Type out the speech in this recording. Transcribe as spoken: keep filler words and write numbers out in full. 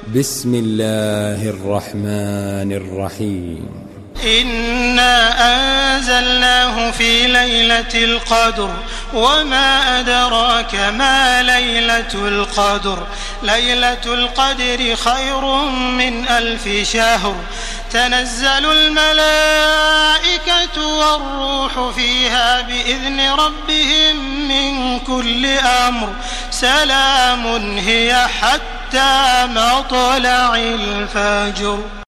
بسم الله الرحمن الرحيم إنا أنزلناه في ليلة القدر وما أدراك ما ليلة القدر ليلة القدر خير من ألف شهر تنزل الملائكة والروح فيها بإذن ربهم من كل أمر سلام هي حتى مطلع الفجر.